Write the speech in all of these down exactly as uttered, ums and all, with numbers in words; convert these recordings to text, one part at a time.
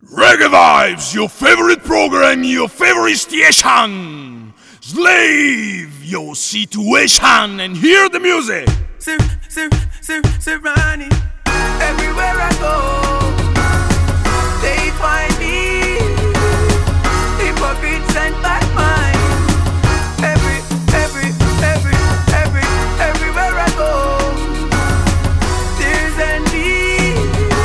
Reggae Vibes, your favorite program, your favorite station. Slave your situation and hear the music. Sir, sir, sir, sir, Ronnie. Everywhere I go, they find me. Hypocrites and bad minds. Every, every, every, every, everywhere I go, there's envy.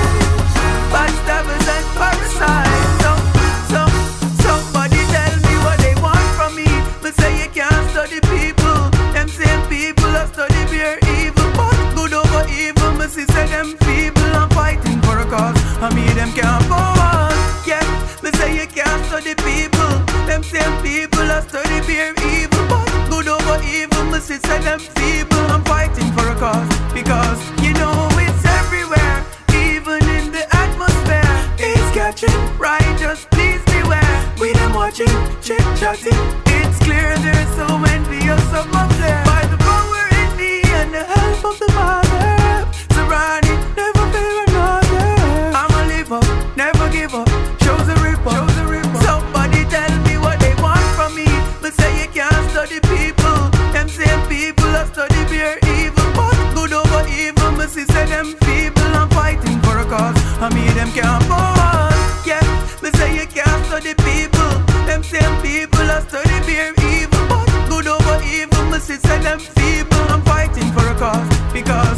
Backstabbers and parasites. So, so, somebody tell me what they want from me. But say you can't study people. Them same people that study beer evil. But good over evil. My sister them feeble. I'm fighting for a cause. I mean them can't go on. Yeah, me say you can't study people. Them same people that study beer evil. But good over evil. My sister them feeble. I'm fighting for a cause. Because you know it's everywhere. Even in the atmosphere. It's catching, righteous, please beware. We them watching, chit chatting. It's clear there's so envious of my flair. By the power in me and the help of the Father, Serrani, never fear another. I'ma live up, never give up. Shows a ripper, shows a ripper. Somebody tell me what they want from me. But say you can't study people. Them same people that study beer evil. But good over evil, my sister them feeble. I'm fighting for a cause. I mean them can't go on. Yeah, me say you can't study people. Them same people that study beer evil. But good over evil, my sister them feeble. I'm fighting for a cause. Because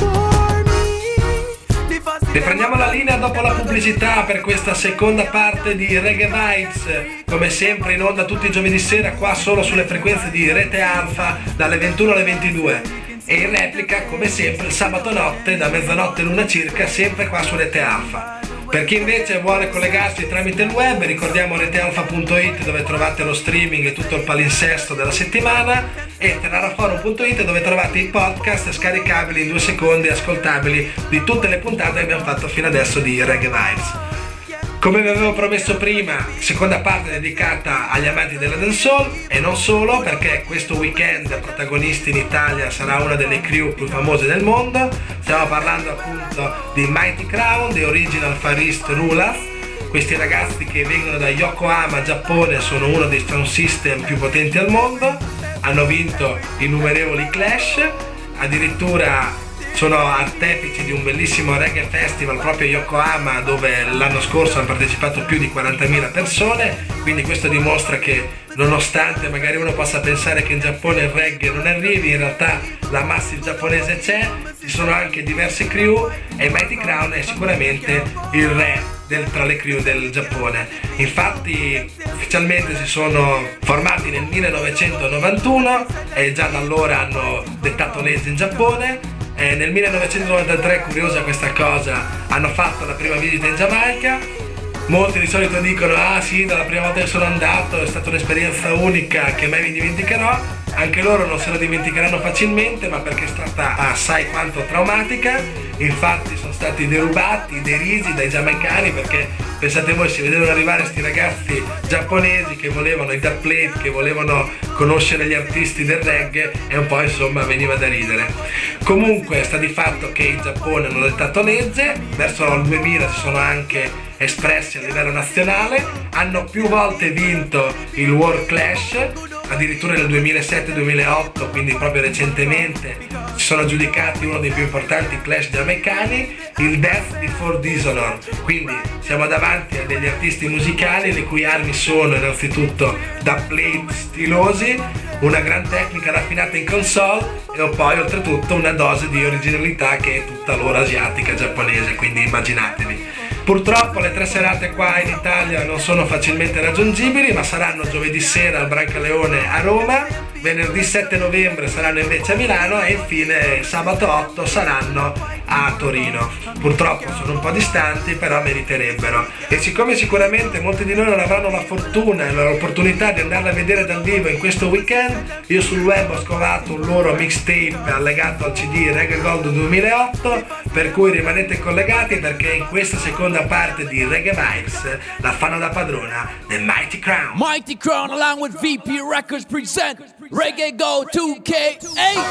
for me, the first thing Riprendiamo la linea dopo la pubblicità per questa seconda parte di Reggae Vibes, come sempre in onda tutti i giovedì sera qua solo sulle frequenze di Rete Alfa dalle ventuno alle ventidue e in replica come sempre il sabato notte da mezzanotte l'una circa sempre qua su Rete Alfa. Per chi invece vuole collegarsi tramite il web ricordiamo retealfa punto it dove trovate lo streaming e tutto il palinsesto della settimana e tenaraforum punto it dove trovate i podcast scaricabili in due secondi ascoltabili di tutte le puntate che abbiamo fatto fino adesso di Reggae Vibes. Come vi avevo promesso prima, seconda parte dedicata agli amanti della dancehall e non solo, perché questo weekend protagonisti in Italia sarà una delle crew più famose del mondo. Stiamo parlando appunto di Mighty Crown, di Original Far East Rulers. Questi ragazzi che vengono da Yokohama, Giappone, sono uno dei sound system più potenti al mondo, hanno vinto innumerevoli clash, addirittura sono artefici di un bellissimo reggae festival proprio a Yokohama dove l'anno scorso hanno partecipato più di quarantamila persone, quindi questo dimostra che nonostante magari uno possa pensare che in Giappone il reggae non arrivi, in realtà la massive giapponese c'è, ci sono anche diverse crew e Mighty Crown è sicuramente il re del, tra le crew del Giappone. Infatti ufficialmente si sono formati nel millenovecentonovantuno e già da allora hanno dettato legge in Giappone. Eh, nel millenovecentonovantatré, curiosa questa cosa, hanno fatto la prima visita in Giamaica. Molti di solito dicono ah sì, dalla prima volta che sono andato è stata un'esperienza unica che mai mi dimenticherò. Anche loro non se la dimenticheranno facilmente, ma perché è stata assai quanto traumatica. Infatti sono stati derubati, derisi dai giamaicani perché pensate voi, si vedevano arrivare questi ragazzi giapponesi che volevano i dubplate, che volevano conoscere gli artisti del reggae e un po' insomma veniva da ridere. Comunque sta di fatto che in Giappone hanno dettato legge, verso il duemila si sono anche espressi a livello nazionale, hanno più volte vinto il World Clash, addirittura nel duemilasette duemilaotto, quindi proprio recentemente si sono aggiudicati uno dei più importanti clash giamaicani, il Death Before Dishonor. Quindi siamo davanti a degli artisti musicali le cui armi sono innanzitutto dubplate stilosi, una gran tecnica raffinata in console e poi oltretutto una dose di originalità che è tutta loro asiatica, giapponese, quindi immaginatevi. Purtroppo le tre serate qua in Italia non sono facilmente raggiungibili, ma saranno giovedì sera al Brancaleone a Roma, venerdì sette novembre saranno invece a Milano e infine sabato otto saranno a Torino. Purtroppo sono un po' distanti, però meriterebbero. E siccome sicuramente molti di noi non avranno la fortuna e l'opportunità di andarla a vedere dal vivo in questo weekend, io sul web ho scovato un loro mixtape allegato al C D Reggae Gold duemilaotto, per cui rimanete collegati perché in questa seconda parte di Reggae Vibes la fanno da padrona The Mighty Crown. Mighty Crown along with V P Records present Reggae Gold two K eight.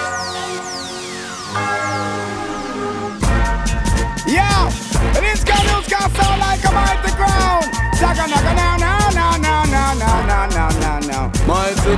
Yeah, and this guy looks got sound like a Mighty Crown.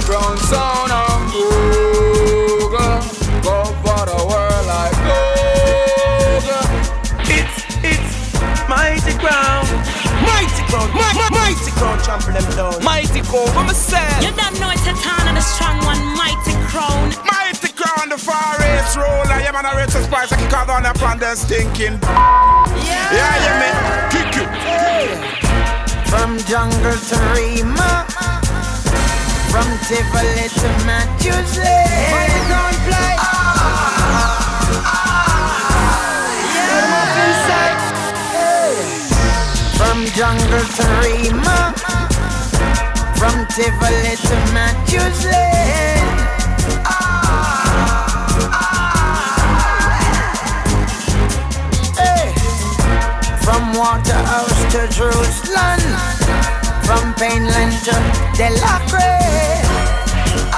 crown sound and Google. Go for the world like Google. It's, it's mighty crown. Mighty crown, mi- mi- mighty crown, trample them down. Mighty crown, what me say? You don't know it's a town and the strong one, mighty crown. Mighty crown, the forest roller. Yeah, man, I reach the spice. I kick out on the pan, they're stinking. Yeah, yeah, yeah, man. Kick it. Hey. From jungle to Rima, from Tivoli to Matthews Lane. Mighty crown play. Ah, ah, yeah, inside. Hey. From jungle to Rima, from Tivoli to Matthews Lane. Ah, ah, hey. From Waterhouse to Jerusalem, from Painland to Delacre. Ah,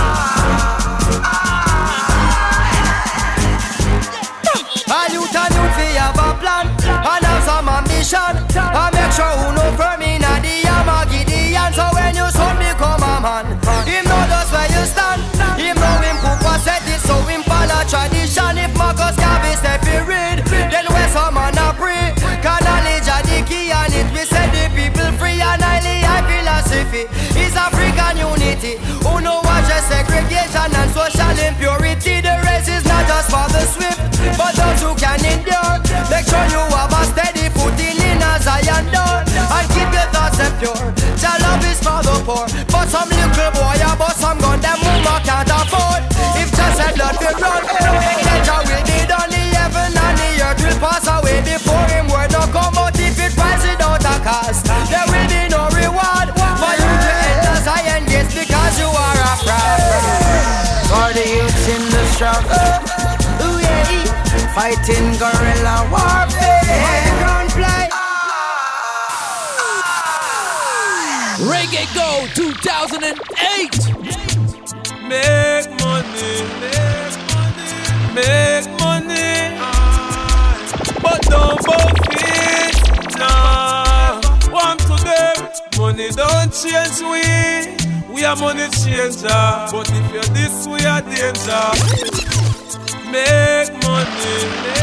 ah, all you can do fi have a plan and have some ambition, and make sure who know firm inna the Armageddon. So when you son become a man, him know just where you stand. Him know him cook was set it, so him follow tradition. If Marcus Garvey say fi read, then where some man a pray. Cause knowledge a the key and it we set the people free. And highly high philosophy is African unity. Who know what just segregation and social impurity. The race is not just for the swift, but those who can endure. Make sure you have a steady footing in a Zion door, and keep your thoughts pure. Your love is for the poor, but some little boy a bust some gun them mama can't afford. If just said blood will run, then Jah will be done. The heaven and the earth will pass away before him word no come out. If it rise without a cost, there will be no reward for you to enter Zion gates because you are a prophet. For the youths in the struggle, ooh yeah, fighting guerrilla warfare. Play. Reggae Go two thousand eight. Make money, make money, make money, but don't buffet, nah. One to them, money don't change we. We are money changer, but if you're this, we are danger. Make money,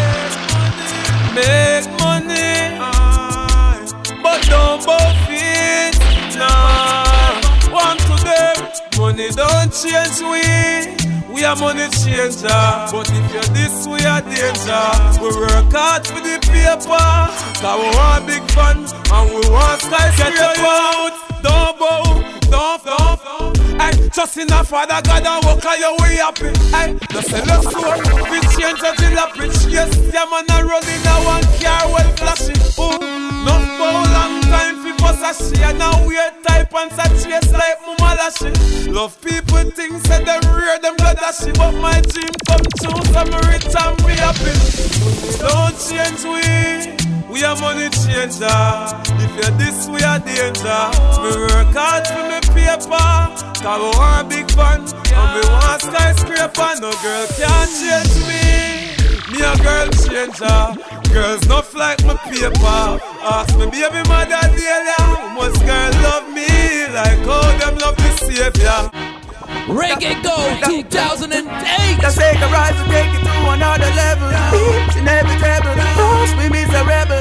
make money, make money, but don't buffet, nah. One to them, money don't change we. We are money changer, but if you're this, we are danger. We work hard for the paper, cause we want big fun and we want skyscraper. Get you out, don't bow, don't, don't, don't. Ay, just in a Father God and walk on your way happy. Ay, just sell us soul, we change until a pitch. Yes, yeah man a run in a one car well flashing. Ooh, not for a long time for bus a she and now weird type and such chase like mama lashy. Love people things say them rear them blood ashy, but my dream come true so me rich and me happy. Don't change we, we are money changer. If you're this we are danger. Me work hard for me paper, cause we want big fun and we want skyscraper. No girl can't change me, me a girl changer. Girls not like my paper. Ask me baby mother Delia, must girl love me like how them love the Savior. Reggae Go two thousand eight. That's take a rise to take it to another level. It's inevitable. Cause we miss a rebel.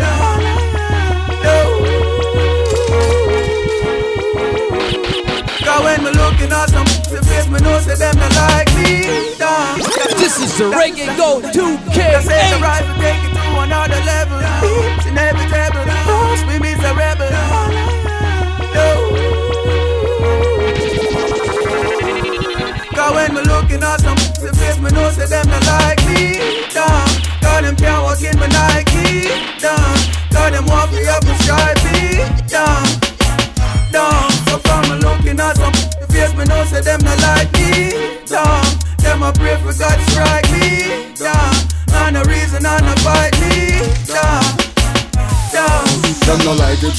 Cause when me looking at some the face, me know say them not like me. Damn. This is the Reggae Go two K That's take a eight. rise to take it to another level. It's inevitable. Cause we miss a rebel. Cause when me looking at some the face, me know say them not like me. Damn. Cause them can't walk in my Nike. Damn. Cause them want me up and stripey. Damn. Damn. So from me looking at some the face, me know say them not like me. Damn. Them a pray for God strike me. Damn. And the reason I not fight me. Damn.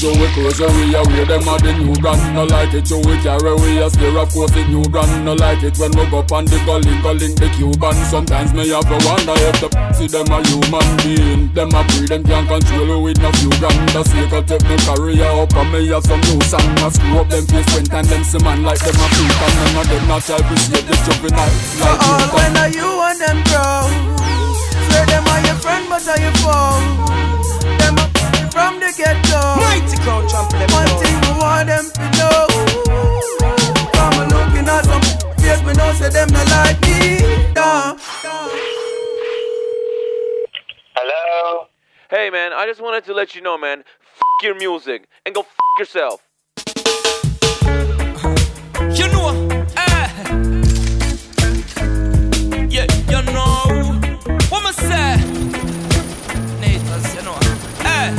too we crazy, we away them a the new brand. No like it too we carry, we a stare of course the new brand. No like it when we go on the gully, gully the Cuban. Sometimes me have to wonder if the see them a human being. Them a breed, them can't control you with no few grand. The sake of take me career up and me have some new song. I screw up them face when time them see man like them a freak. And them a them not try to save the jumping like like all when are you and them grow? Swear them are your friend but are your foe. Them a from the get-go. Mighty Crown champion. One thing we want them to know. From a looking at some face, me know say them not like me. Nah. Hello? Hey man, I just wanted to let you know, man, f*** your music and go f*** yourself. You know, eh? Yeah, you know what me say? Nathan, you know, eh?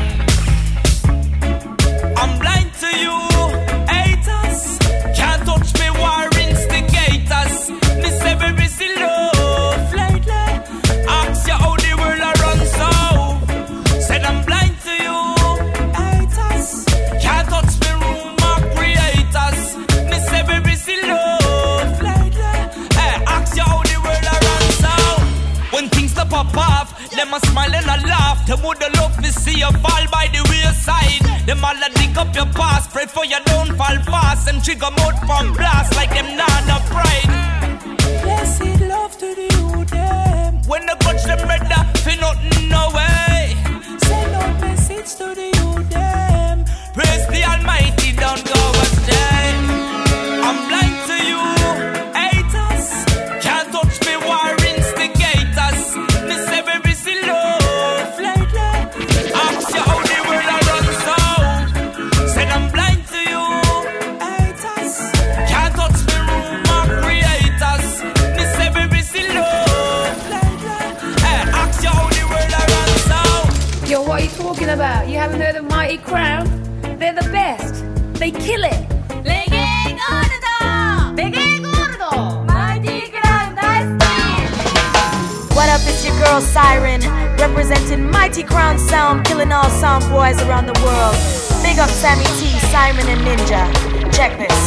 I'm blind to you, haters. Can't touch me, war instigators. Me say we busy love lately. Ask you how the world a run so. Said I'm blind to you, haters. Can't touch me, rumor creators. Me say we busy love lately. Hey, ask you how the world a run so. When things stop pop off, them a smile and a laugh. They woulda love to see you fall by the wayside. Them all a dig up your past, pray for you don't fall fast. And trigger mode from blast like them nana pride. Blessed love to the you them. When the coach them brother, feel nothing no way. Send out message to the you them. Praise the Almighty, don't go astray. I'm blind to you, haters. Can't touch me, war instigators. Me say we busy love lately. Ask you how the world a run so. Said I'm blind to you, haters. Can't touch me, rumor creators. Me say we busy love lately. Hey, ask you how the world a run so. Yo, what are you talking about? You haven't heard of Mighty Crown? They're the best. They kill it. Reggae Gordo! Reggae Gordo! Mighty Crown, What up, it's your girl Siren, representing Mighty Crown Sound, killing all sound boys around the world. Big up Sammy T, Siren and Ninja. Check this.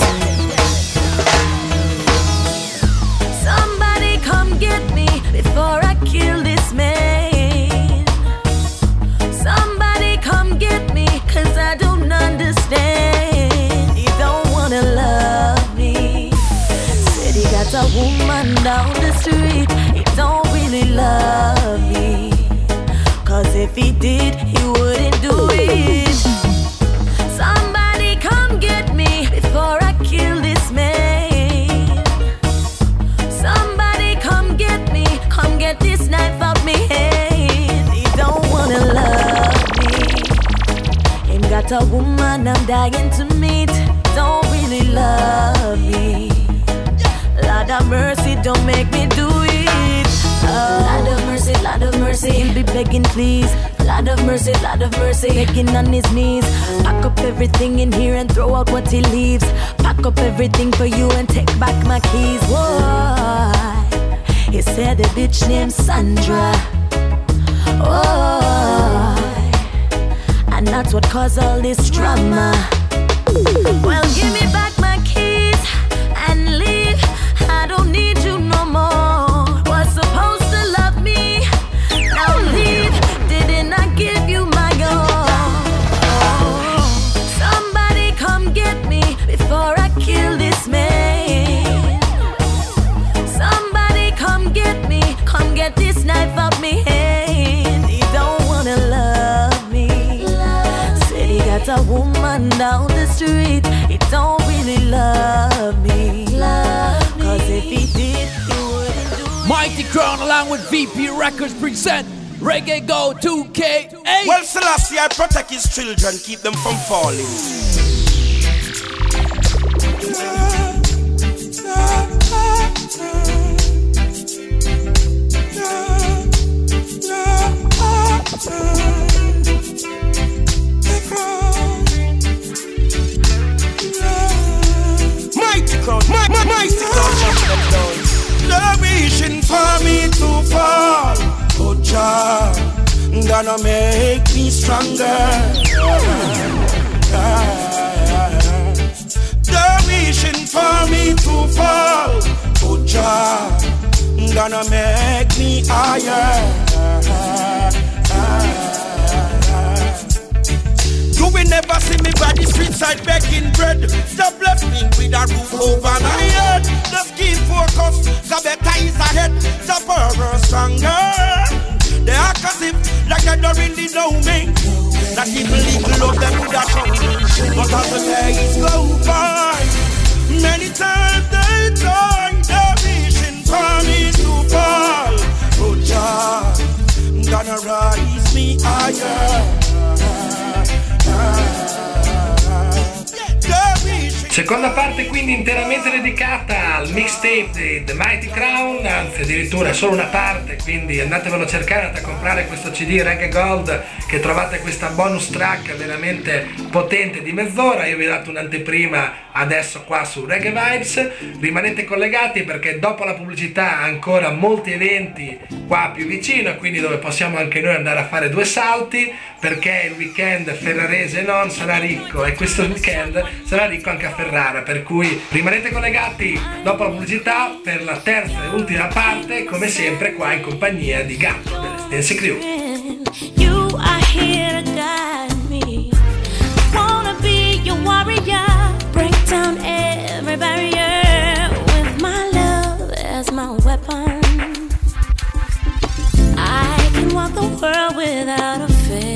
Somebody come get me before I kill this man. Somebody come get me, cause I don't understand. He don't wanna love me. Said he got a woman down the street. He don't really love me. Cause if he did, he wouldn't do it. Somebody come get me before I kill this man. Somebody come get me, come get this knife off me hand. He don't wanna love me. Him got a woman I'm dying to meet. Don't really love me. Lord of mercy, don't make me do it. Oh. Lord of mercy, Lord of mercy, he'll be begging please. Lord of mercy, Lord of mercy, begging on his knees. Pack up everything in here and throw out what he leaves. Pack up everything for you and take back my keys. Whoa, he said a bitch named Sandra. Oh, and that's what caused all this drama. Well, give me back my keys and leave. I don't need you no more. Was supposed to love me, now leave. Didn't I give you my all? Somebody come get me before I kill this man. Somebody come get me, come get this knife off me hand. He don't wanna love me. Said he got a woman down the street. He don't really love me. Cause if he did, he wouldn't do it. Mighty Crown along with V P Records present Reggae Go two K eight. Well, Selassie, I protect his children, keep them from falling. Mighty Crown, my, my, Mighty Crown, no wishing for me to fall. Good job, gonna make me stronger. higher. You will never see me by the street side begging bread. Stop blessing with a roof over my head. Just keep focus, so better is ahead. So further stronger. They act as if like they don't really know me. That people little love them with a tongue. But as the days go by, many times they try. They're wishing for me to fall. Oh God, gonna rise me higher. Seconda parte quindi interamente dedicata al mixtape di The Mighty Crown, anzi addirittura è solo una parte, quindi andatevelo a cercare, andate a comprare questo C D Reggae Gold che trovate questa bonus track veramente potente di mezz'ora. Io vi ho dato un'anteprima adesso qua su Reggae Vibes, rimanete collegati perché dopo la pubblicità ancora molti eventi qua più vicino, quindi dove possiamo anche noi andare a fare due salti, perché il weekend ferrarese non sarà ricco e questo weekend sarà ricco anche a Ferrara, per cui rimanete collegati dopo la pubblicità per la terza e ultima parte, come sempre qua in compagnia di Gatto delle Stance Crew. You are here to guide me. Wanna be your warrior, break down every barrier with my love as my weapon. I can walk the world without a fear.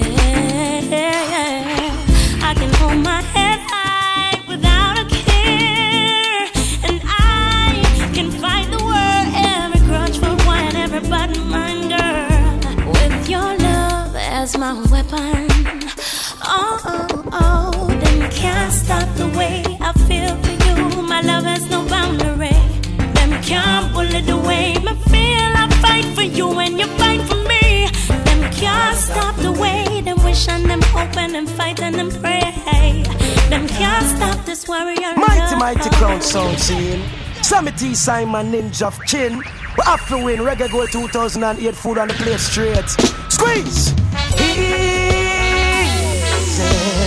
I can hold my head high without a care, and I can fight the world, every grudge for one, every button minder with your love as my weapon. Oh, oh, oh, them can't stop the way I feel for you. My love has no boundary. Them can't bullet away my feel. I fight for you and you fight for me. Them can't stop the way them wish and them hope and them fight and them pray. Them can't stop this warrior. Mighty, mighty Crown sound scene. Sammy T, Simon, Ninja of Chin. We have to win Reggae Gold two thousand eight, food on the plate straight. Squeeze! Easy.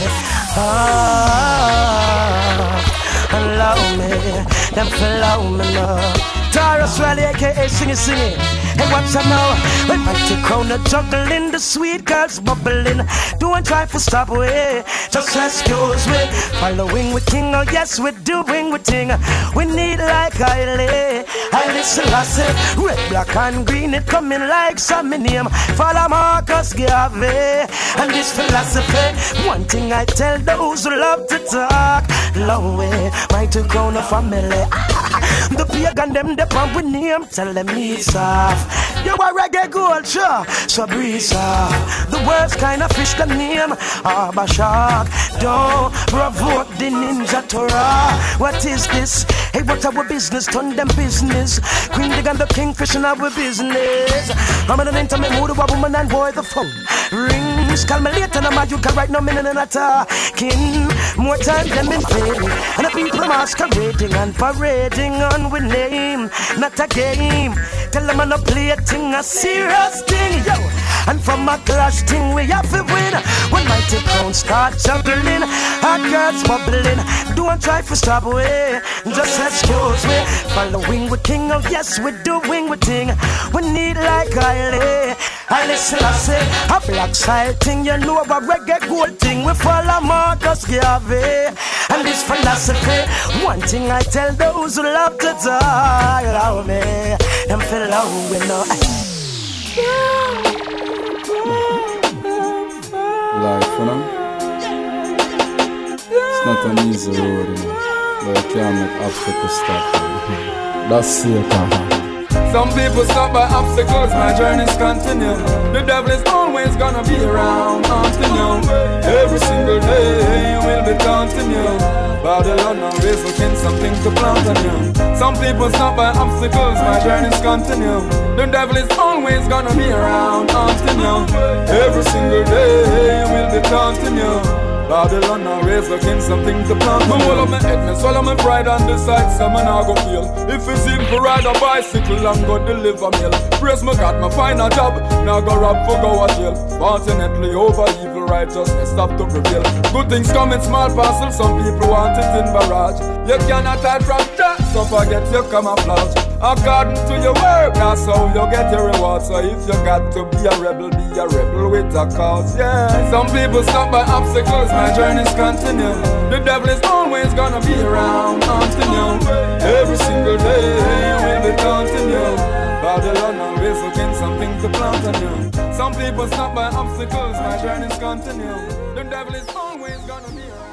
Ah, allow me, them follow me now. Taurus Rally, aka Sing It, Sing It. Hey, what's up now? When Mighty Crown a juggling, the sweet girls bubbling. Don't try to stop away, just excuse me. Following with King, oh yes, we're doing with thing. We need like Haile, Haile Selassie. Red, black and green, it coming like some name. Follow Marcus Garvey and this philosophy. One thing I tell those who love to talk, long way, Mighty Crown a family. The pagan them, the pump with name, tell them it's off. You are Reggae Gold, sure, so breeze off. The worst kind of fish can name, Arbor Shark. Don't provoke the ninja Torah. What is this? Hey, what our business? Turn them business. Queen Dig and the Kingfish in our business. I'm in an intimate mood of a woman and boy, the phone rings. Call me later, no matter you can write no minute and a talking. More time than in pain. And the people masquerading and parading on with name, not a game. Tell them I'm not play a thing, a serious thing, yo. And from a clash thing we have to win. When Mighty Crown start juggling, our girls bubbling. Don't try to stop away, just excuse me. Following with King, oh yes, we're doing with thing. We need like Haile, Haile Selassie. A black side thing, you know about Reggae Gold thing. We follow Marcus Garvey and this philosophy. One thing I tell those who love to talk about me, them feel low, we know. Life, you know? It's not an easy road, you know? But you can't make obstacles stop. That's it, uh-huh. Some people stop by obstacles, my journey's continue. The devil is always gonna be around, haunting you. Every single day will be taunting you. Babylon always looking something to plant on you. Some people stop by obstacles, my journey's continue. The devil is always gonna be around, haunting you. Every single day will be taunting you. Babylon always looking something to plant. Me swallow my head, me swallow my pride on the side, so me nah go feel. If it's in for ride a bicycle and go deliver mail. Praise my God, me find a job, now go rob for go a jail. Fortunately over evil righteousness have to prevail. Good things come in small parcels, some people want it in barrage. You cannot hide from that, so forget your camouflage. According to your work, that's how you get your reward. So if you got to be a rebel, be a rebel with a cause, yeah. Some people stop by obstacles, my journey's continue. The devil is always gonna be around, haunting you. Every single day will be taunting you. Babylon always looking something to plant on you. Some people stop by obstacles, my journey's continue. The devil is always gonna be around.